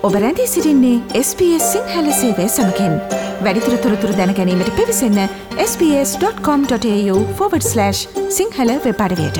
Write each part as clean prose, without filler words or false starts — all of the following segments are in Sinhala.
ඔබ රැඳී සිටින්නේ SBS සිංහල සේවය සමගින්. වැඩිදුර තොරතුරු දැන ගැනීමට පිවිසන්න sbs.com.au/සිංහල වෙබ් අඩවියට.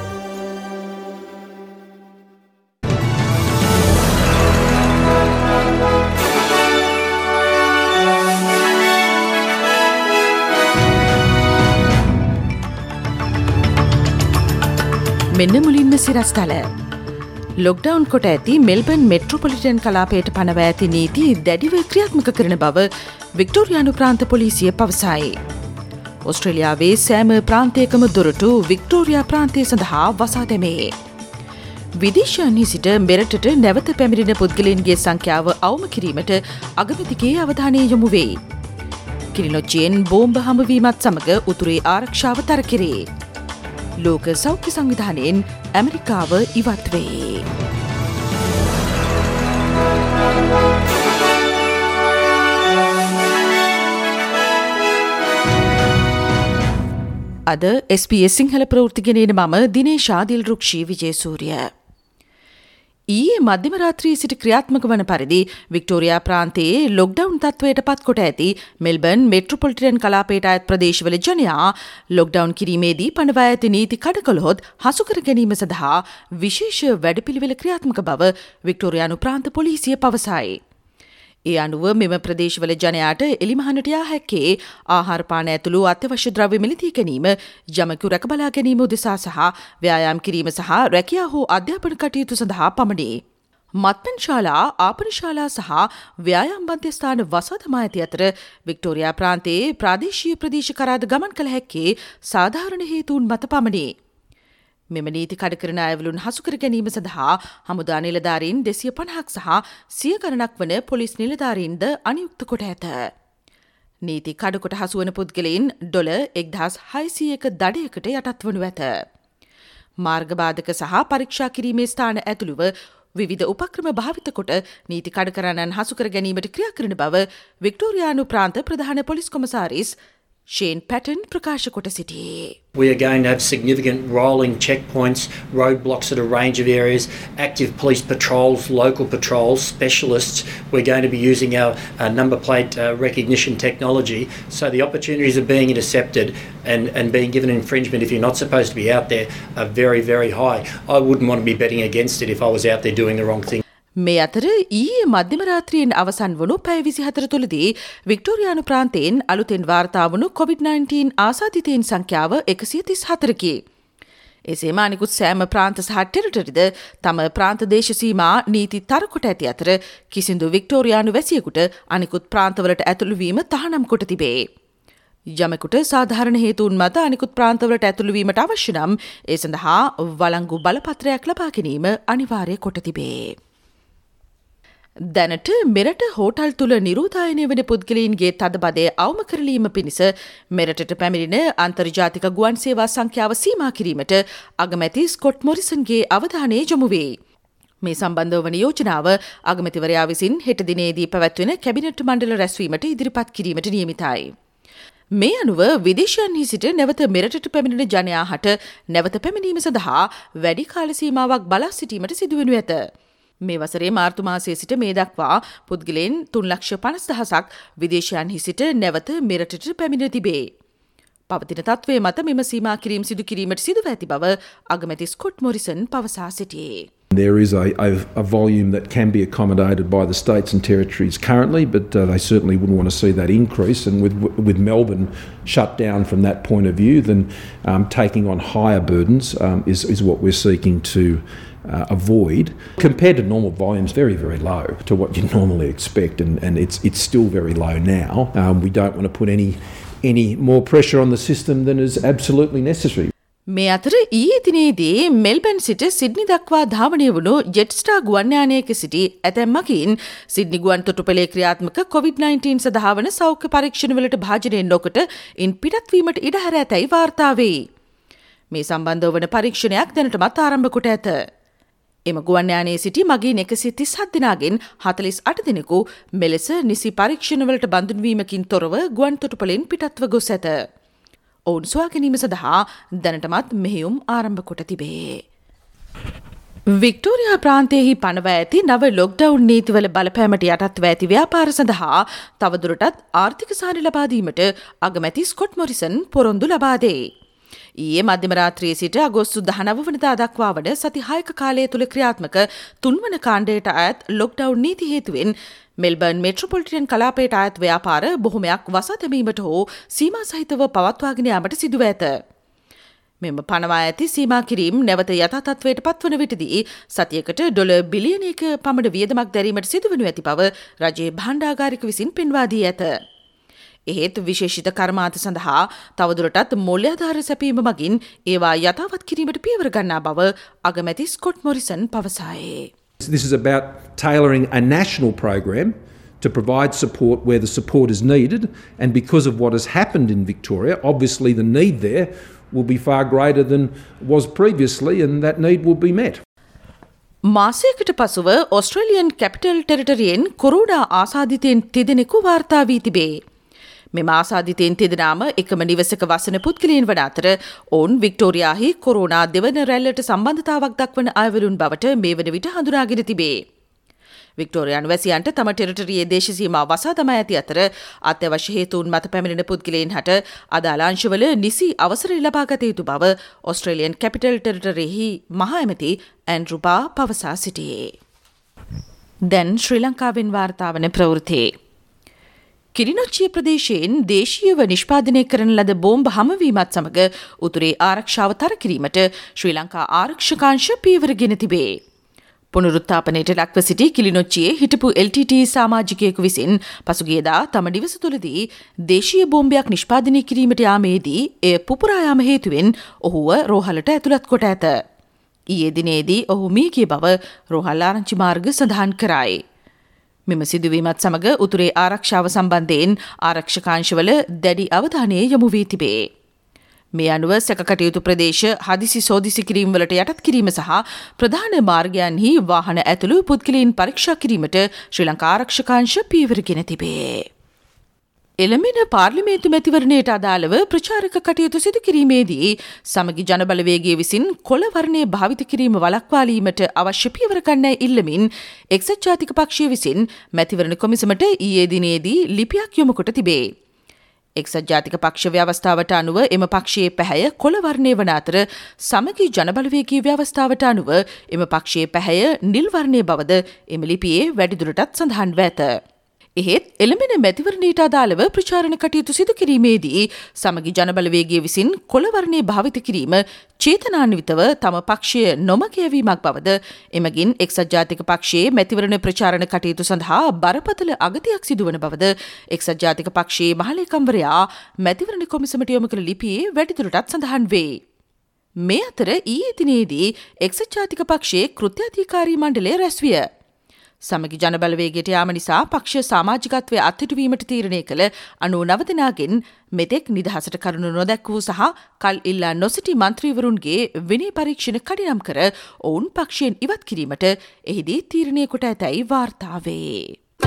මෙන්න මුලින්ම සිරස්තල. ලොක්ඩවුන් කොට ඇති මෙල්බන් මෙට්‍රොපොලිටන් කලාපයට පනව ඇති නීති දැඩිව ක්‍රියාත්මක කරන බව වික්ටෝරියානු ප්‍රාන්ත පොලිසිය පවසයි. ඔස්ට්‍රේලියාවේ සෑම ප්‍රාන්තයකම දොරටු වික්ටෝරියා ප්‍රාන්තය සඳහා වසා දැමේ. විදේශයන්හි සිට මෙරටට නැවත පැමිණෙන පුද්ගලයන්ගේ සංඛ්‍යාව අවම කිරීමට අගමැතිගේ අවධානය යොමු වෙයි. කිලිනොච්චියෙන් බෝම්බ හමුවීමත් සමග උතුරේ ආරක්ෂාව තර කෙරේ. ලෝක සෞඛ්‍ය සංවිධානයෙන් ඇමරිකාව ඉවත් වේ. අද SBS සිංහල ප්‍රවෘත්තිගෙනන මම දිනේශා දිල්රුක්ෂී විජේසූරිය. ඊයේ මධ්‍යම රාත්‍රියේ සිට ක්‍රියාත්මක වන පරිදි වික්ටෝරියා ප්‍රාන්තයේ ලොක්ඩවුන් තත්ත්වයට පත් කොට ඇති මෙල්බන් මෙට්‍රොපොලිටන් කලාපයට අයත් ප්‍රදේශවල ජනයා ලොක්ඩවුන් කිරීමේදී පනවා ඇති නීති කඩකළොත් හසු කර ගැනීම සඳහා විශේෂ වැඩපිළිවෙල ක්‍රියාත්මක බව වික්ටෝරියානු ප්‍රාන්ත පොලිසිය පවසයි. ඒ අනුව මෙම ප්‍රදේශවල ජනයාට එලිමහනට යා හැක්කේ ආහාර පාන ඇතුළු අත්‍යවශ්‍ය ද්‍රව්‍ය මිලදී ගැනීම, යමකු රැකබලා ගැනීම උදෙසා සහ ව්‍යායාම් කිරීම සහ රැකියා හෝ අධ්‍යාපන කටයුතු සඳහා පමණි. මත්පැන් ශාලා, ආපන ශාලා සහ ව්‍යායාම් මධ්‍යස්ථාන වසා දමා ඇති අතර වික්ටෝරියා ප්‍රාන්තයේ ප්‍රාදේශීය ප්‍රදේශ කරාද ගමන් කළ හැක්කේ සාධාරණ හේතුන් මත පමණි. මෙම නීති කඩ කරන අයවලුන් හසු කර ගැනීම සඳහා හමුදා නිලධාරීන් 250ක් සහ 100 ගණනක් වන පොලිස් නිලධාරීන්ද අනියුක්ත කොට ඇත. නීති කඩකොට හසුවන පුද්ගලයින් $1,600ක දඩයකට යටත් වනු ඇත. මාර්ගබාධක සහ පරීක්ෂා කිරීමේ ස්ථාන ඇතුළුව විවිධ උපක්‍රම භාවිත කොට නීති කඩ කරන්නන් හසු කර ගැනීමට ක්‍රියා කරන බව වික්ටෝරියානු ප්‍රාන්ත ප්‍රධාන පොලිස් කොමසාරිස් Shane Patton ප්‍රකාශ කොට සිටියේ. We are going to have significant rolling checkpoints, roadblocks at a range of areas, active police patrols, local patrols, specialists. We're going to be using our number plate recognition technology. So the opportunities of being intercepted and being given infringement if you're not supposed to be out there are very, very high. I wouldn't want to be betting against it if I was out there doing the wrong thing. මේ අතර ඊයේ මධ්‍යම රාත්‍රියෙන් අවසන් වුණු පැය 24 තුළදී වික්ටෝරියානු ප්‍රාන්තයෙන් අලුතෙන් වාර්තා වුණු COVID-19 ආසාදිතයින් සංඛ්‍යාව 134කි. එසේම අනිකුත් සෑම ප්‍රාන්ත සහ ටෙරිටරිද තම ප්‍රාන්ත දේශ සීමා නීති තර කොට ඇති අතර කිසිදු වික්ටෝරියානු වැසියෙකුට අනිකුත් ප්‍රාන්තවලට ඇතුළු වීම තහනම් කොට තිබේ. යමෙකුට සාධාරණ හේතුන් මත අනිකුත් ප්‍රාන්තවලට ඇතුළු වීමට අවශ්‍ය නම් ඒ සඳහා වළංගු බලපත්‍රයක් ලබා ගැනීම අනිවාර්ය කොට තිබේ. දැනට මෙරට හෝටල් තුළ නිරෝධායනය වන පුද්ගලයින්ගේ තදබදය අවම කරලීම පිණිස මෙරටට පැමිණෙන අන්තර්ජාතික ගුවන් සේවා සංඛ්‍යාව සීමා කිරීමට අගමැති ස්කොට් මොරිසන්ගේ අවධානය යොමු වේ. මේ සම්බන්ධව වන යෝජනාව අගමැතිවරයා විසින් හෙට දිනේදී පැවැත්වෙන කැබිනට් මණ්ඩල රැස්වීමට ඉදිරිපත් කිරීමට නියමිතයි. මේ අනුව විදේශයන්හි සිට නැවත මෙරටට පැමිණෙන ජනයා හට නැවත පැමිණීම සඳහා වැඩි කාල සීමාවක් බලා සිටීමට සිදුවනු ඇත. මේ වසරේ මාර්තු මාසයේ සිට මේ දක්වා පුද්ගලයන් 3,50,000ක් විදේශයන්හි සිට නැවත මෙරටට පැමිණ තිබේ. පවතින තත්ත්වයේ මත මෙම සීමා කිරීම සිදු කිරීමට සිදුව ඇති බව අගමැති ස්කොට් මොරිසන් පවසා සිටියේ. There is a volume that can be accommodated by the states and territories currently, but they certainly wouldn't want to see that increase. And with Melbourne shut down from that point of view, then taking on higher burdens is what we're seeking to avoid. Compared to normal volumes, very, very low to what you normally expect, and it's still very low now. We don't want to put any more pressure on the system than is absolutely necessary. මේ අතර ඊයේ දිනේදී මෙල්බන් සිට සිඩ්නි දක්වා ධාවනය වුණු ජෙට්ස්ටාර් ගුවන් යානයක සිටි ඇතැම් මගින් සිඩ්නි ගුවන් තොටුපළේ ක්‍රියාත්මක COVID-19 සඳහා වන සෞඛ්‍ය පරීක්ෂණවලට භාජනය නොකොට ඉන් පිටත්වීමට ඉඩ හැර ඇතැයි වාර්තා වේ. මේ සම්බන්ධව වන පරීක්ෂණයක් දැනටමත් ආරම්භ කොට ඇත. එම ගුවන් යානයේ සිටි මගීන් 137 දෙනාගෙන් 48 දෙනෙකු මෙලෙස නිසි පරීක්ෂණවලට බඳුන් වීමකින් තොරව ගුවන් තොටුපළෙන් පිටත්ව ගොස් ඇත. ඔවුන් සොයා ගැනීම සඳහා දැනටමත් මෙහෙයුම් ආරම්භ කොට තිබේ. වික්ටෝරියා ප්‍රාන්තයෙහි පනව ඇති නව ලොක්ඩවුන් නීතිවල බලපෑමට යටත්ව ඇති ව්‍යාපාර සඳහා තවදුරටත් ආර්ථික සහන ලබා දීමට අගමැති ස්කොට් මොරිසන් පොරොන්දු ලබා දෙයි. ඊයේ මධ්‍යම රාත්‍රියේ සිට අගෝස්තු 19 වනදා දක්වා වන සති 6ක කාලය තුල ක්‍රියාත්මක තුන්වන කාණ්ඩයට අයත් ලොක්ඩවුන් නීති හේතුවෙන් මෙල්බර්න් මෙට්‍රොපොලිටන් කලාපයට අයත් ව්‍යාපාර බොහොමයක් වසා දැමීමට හෝ සීමා සහිතව පවත්වාගෙන යාමට සිදුව ඇත. මෙම පනවා ඇති සීමා කිරීම් නැවත යථා තත්ත්වයට පත්වන විටදී සතියකට ඩොලර් බිලියනයක පමණ වියදමක් දැරීමට සිදුවනු ඇති බව රජයේ භාණ්ඩාගාරික විසින් පෙන්වා දී ඇත. එහෙත් විශේෂිත කර්මාන්ත සඳහා තවදුරටත් මූල්‍යාධාර සැපීම මගින් ඒවා යථාවත් කිරීමට පියවර ගන්නා බව අගමැති ස්කොට් මොරිසන් පවසායේ. This is about tailoring a national program to provide support where the support is needed, and because of what has happened in Victoria, obviously the need there will be far greater than was previously, and that need will be met. මාසයකට පසුව ඔස්ට්‍රේලියන් කැපිටල් ටෙරිටරියෙන් කොරෝනා ආසාදිතයින් තිදෙනෙකු වාර්තා වී තිබේ. මෙම ආසාදිතයින් තිදෙනාම එකම නිවසක වසන පුද්ගලයන් වන අතර ඔවුන් වික්ටෝරියාහි කොරෝනා දෙවන රැල්ලට සම්බන්ධතාවක් දක්වන අයවරුන් බවට මේ වන විට හඳුනාගෙන තිබේ. වික්ටෝරියානු වැසියන්ට තම ටෙරිටරියේ දේශ සීමා වසා දමා ඇති අතර අත්‍යවශ්‍ය හේතුන් මත පැමිණෙන පුද්ගලයන් හට අදාළ අංශවල නිසි අවසරය ලබා ගත යුතු බව ඔස්ට්‍රේලියන් කැපිටල් ටෙරිටරියෙහි මහා ඇමති ඇන්ඩ්‍රු බා පවසා සිටියේ. දැන් ශ්‍රී ලංකාවෙන් වාර්තා වන ප්‍රවෘත්ති. කිරිනොච්චිය ප්‍රදේශයෙන් දේශීයව නිෂ්පාදනය කරන ලද බෝම්බ හමවීමත් සමග උතුරේ ආරක්ෂාව තර කිරීමට ශ්‍රී ලංකා ආරක්ෂකාංශ පියවරගෙන තිබේ. පුනරුත්ථාපනයට ලක්ව සිටි කිලිනොච්චියේ හිටපු LTT සමාජිකයෙකු විසින් පසුගියදා තම නිවස තුළදී දේශීය බෝම්බයක් නිෂ්පාදනය කිරීමට යාමේදී එය පුපුරා යාම හේතුවෙන් ඔහුව රෝහලට ඇතුළත් කොට ඇත. ඊයේ දිනේදී ඔහු මිය ගිය බව රෝහල් ආරංචි මාර්ග සඳහන් කරයි. මෙම සිදුවීමත් සමග උතුරේ ආරක්ෂාව සම්බන්ධයෙන් ආරක්ෂකාංශවල දැඩි අවධානය යොමු වී තිබේ. මේ අනුව සැකකටයුතු ප්‍රදේශ හදිසි සෝදිසි කිරීම් වලට යටත් කිරීම සහ ප්‍රධාන මාර්ගයන්හි වාහන ඇතුළු පුද්ගලයන් පරීක්ෂා කිරීමට ශ්‍රී ලංකා ආරක්ෂකාංශ පියවරගෙන තිබේ. එළඹෙන පාර්ලිමේන්තු මැතිවරණයට අදාළව ප්‍රචාරක කටයුතු සිදු කිරීමේදී සමගි ජනබලවේගයේ විසින් කොළ වර්ණය භාවිත කිරීම වළක්වාලීමට අවශ්‍ය පියවර ගන්නයි ඉල්ලමින් එක්සත් ජාතික පක්ෂය විසින් මැතිවරණ කොමිසමට ඊයේ දිනේදී ලිපියක් යොමු කොට තිබේ. එක්සත් ජාතික පක්ෂ ව්‍යවස්ථාවට අනුව එම පක්ෂයේ පැහැය කොළ වර්ණය වන අතර සමගි ජනබලවේගී ව්‍යවස්ථාවට අනුව එම පක්ෂයේ පැහැය නිල් වර්ණය බවද එම ලිපියේ වැඩිදුරටත් සඳහන්ව ඇත. එහෙත් එළඹෙන මැතිවරණයට අදාළව ප්‍රචාරණ කටයුතු සිදු කිරීමේදී සමගි ජනබලවේගයේ විසින් කොළ වර්ණය භාවිත කිරීම චේතනාන්විතව තම පක්ෂය නොමග යැවීමක් බවද එමගින් එක්සත් ජාතික පක්ෂයේ මැතිවරණ ප්‍රචාරණ කටයුතු සඳහා බරපතල අගතියක් සිදුවන බවද එක්සත් ජාතික පක්ෂයේ මහලේකම්වරයා මැතිවරණ කොමිසමට යොමු කළ ලිපියේ වැඩිදුරටත් සඳහන් වේ. මේ අතර ඊයේ දිනේදී එක්සත් ජාතික පක්ෂයේ කෘත්‍යාධිකාරී මණ්ඩලය රැස්විය. සමගි ජනබලවේගයට යාම නිසා පක්ෂ සමාජිකත්වය අත්හිටුවීමට තීරණය කළ 99 දෙනාගෙන් මෙතෙක් නිදහසට කරුණු නොදැක් වූ සහ කල් ඉල්ලා නොසිටි මන්ත්‍රීවරුන්ගේ විනය පරීක්ෂණ කඩිනම් කර ඔවුන් පක්ෂයෙන් ඉවත් කිරීමට එහිදී තීරණය කොට ඇතැයි වාර්තා වේ.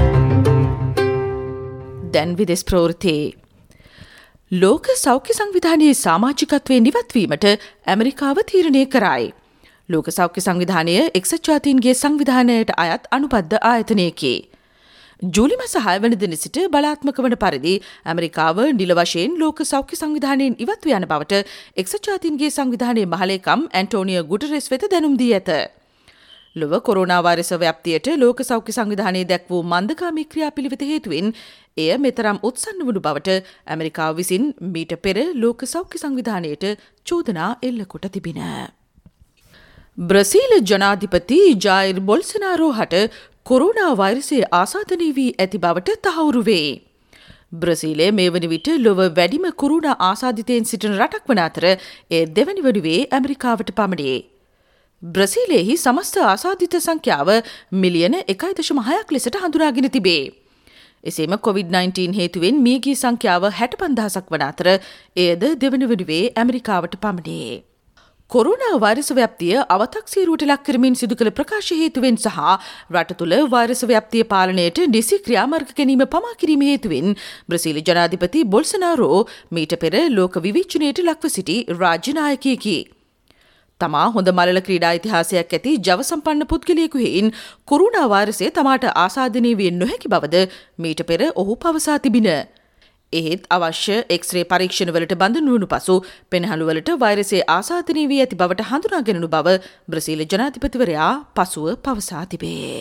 දැන් විදෙස් ප්‍රවෘත්ති. ලෝක සෞඛ්‍ය සංවිධානයේ සමාජිකත්වයෙන් ඉවත්වීමට ඇමරිකාව තීරණය කරයි. ලෝක සෞඛ්‍ය සංවිධානය එක්සත් ජාතීන්ගේ සංවිධානයට අයත් අනුබද්ධ ආයතනයකි. ජූලි මාස 6 වන දින සිට බලාත්මක වන පරිදි ඇමරිකාව නිල වශයෙන් ලෝක සෞඛ්‍ය සංවිධානයෙන් ඉවත්ව යන බවට එක්සත් ජාතීන්ගේ සංවිධානයේ මහලේකම් ඇන්ටෝනියෝ ගුටරෙස් වෙත දැනුම් දී ඇත. ලොව කොරෝනා වෛරස ව්‍යාප්තියට ලෝක සෞඛ්‍ය සංවිධානයේ දැක් වූ මන්දගාමී ක්‍රියාපිළිවෙත හේතුවෙන් එය මෙතරම් උත්සන්න වුණු බවට ඇමරිකාව විසින් මීට පෙර ලෝක සෞඛ්‍ය සංවිධානයට චෝදනා එල්ල කොට තිබින. බ්‍රසීල ජනාධිපති ජායිර් බොල්සනාරෝ හට කොරෝනා වෛරසය ආසාදනය වී ඇති බවට තහවුරු වේ. බ්‍රසීලය මේ වන විට ලොව වැඩිම කොරෝනා ආසාදිතයෙන් සිටින රටක් වන අතර එය දෙවැනි වනුවේ ඇමරිකාවට පමණි. බ්‍රසීලයෙහි සමස්ත ආසාදිත සංඛ්‍යාව මිලියන 1.6ක් ලෙසට හඳුනාගෙන තිබේ. එසේම COVID-19 හේතුවෙන් මියගිය සංඛ්‍යාව 65,000ක් වන අතර එයද දෙවැනි වනුවේ ඇමරිකාවට පමණි. කොරෝනා වෛරස ව්‍යාප්තිය අවතක්සේරුවට ලක් කරමින් සිදු කළ ප්‍රකාශ හේතුවෙන් සහ රට තුළ වෛරස ව්‍යාප්තිය පාලනයට නිසි ක්‍රියාමාර්ග ගැනීම පමා කිරීම හේතුවෙන් බ්‍රසීල ජනාධිපති බොල්සනාරෝ මීට පෙර ලෝක විවේචනයට ලක්ව සිටි රාජ්‍ය නායකයෙකි. තමා හොඳ මලල ක්‍රීඩා ඉතිහාසයක් ඇති ජව සම්පන්න පුද්ගලයෙකු හේයින් කොරුණා වෛරසය තමාට ආසාදනය විය නොහැකි බවද මීට පෙර ඔහු පවසා තිබින. එහෙත් අවශ්‍ය එක්ස්රේ පරීක්ෂණවලට බඳුන් වුණු පසු පෙනහළුවලට වෛරසය ආසාදනය වී ඇති බවට හඳුනාගෙනු බව බ්‍රසීල ජනාධිපතිවරයා පසුව පවසා තිබේ.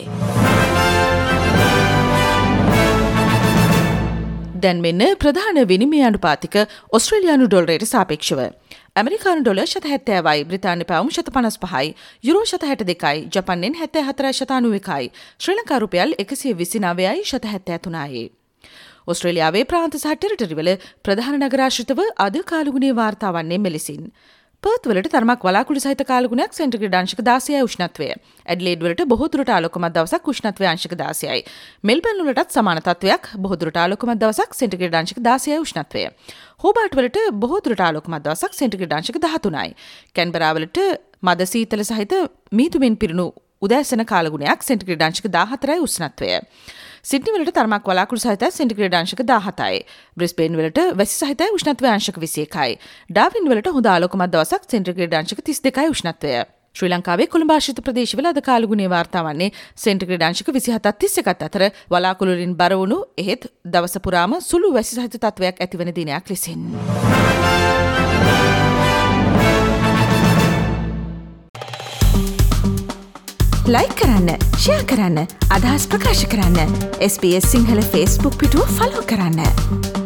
දැන් මෙන්න ප්‍රධාන විනිමය අනුපාතික ඔස්ට්‍රේලියානු ඩොලරයට සාපේක්ෂව. ඇමරිකානු ඩොලර් 70යි, බ්‍රිතාන්‍ය පවුම් 155යි, යුරෝ 62යි, ජපන්යෙන් 74.91යි, ශ්‍රී ලංකා රුපියල් 129යි 73යි. ඔස්ට්‍රේලියාවේ ප්‍රාන්ත සහ ටෙරිටරිවල ප්‍රධාන නගරාශ්‍රිතව අද කාලගුණයේ වාර්තා වන්නේ මෙලෙසින්. පර්ත් වලට තරමක් වලාකුළු සහිත කාලගුණයක් සෙන්ටිග්‍රේඩ් අංශක 16යි උෂ්ණත්වය. ඇඩ්ලේඩ් වලට බොහෝ දුරට ආලෝකමත් දවසක් උෂ්ණත්වය අංශක 16යි. මෙල්බර්න් වලටත් සමාන තත්වයක් බොහෝ දුරට ආලෝකමත් දවසක් සෙන්ටිග්‍රේඩ් අංශක 16යි උෂ්ණත්වය. හෝබාට් වලට බොහෝ දුරට ආලෝකමත් දවසක් සෙන්ටිග්‍රේඩ් අංශක 13යි. කැන්බරා වලට මද සීතල සහිත මීදුමෙන් පිරුණු උදෑසන කාලගුණයක් සෙන්ටිග්‍රේඩ් අංශක 14යි උෂ්ණත්වය. සිඩ්නි වලට තරමක් වලාකුළු සහිතයි සෙන්ටිග්‍රේඩ් අංශක 17යි. බ්‍රිස්බේන් වලට වැසි සහිතයි උෂ්ණත්වය අංශක 21යි. ඩාර්වින් වලට හොඳ ආලෝකමත් දවසක් සෙන්ටිග්‍රේඩ් අංශක 32යි උෂ්ණත්වය. ශ්‍රී ලංකාවේ කොළඹ ආශ්‍රිත ප්‍රදේශවල අද කාලගුණයේ වාර්තා වන්නේ සෙන්ටිග්‍රේඩ් අංශක 27ත් 31ත් අතර වලාකුළු වලින් බර වුණු එහෙත් දවස පුරාම සුළු වැසි සහිත තත්වයක් ඇතිවන දිනයක් ලෙසින්. ලයික් කරන්න, ෂෙයා කරන්න, අදහස් ප්‍රකාශ කරන්න. SBS සිංහල Facebook පිටුව ෆලෝ කරන්න.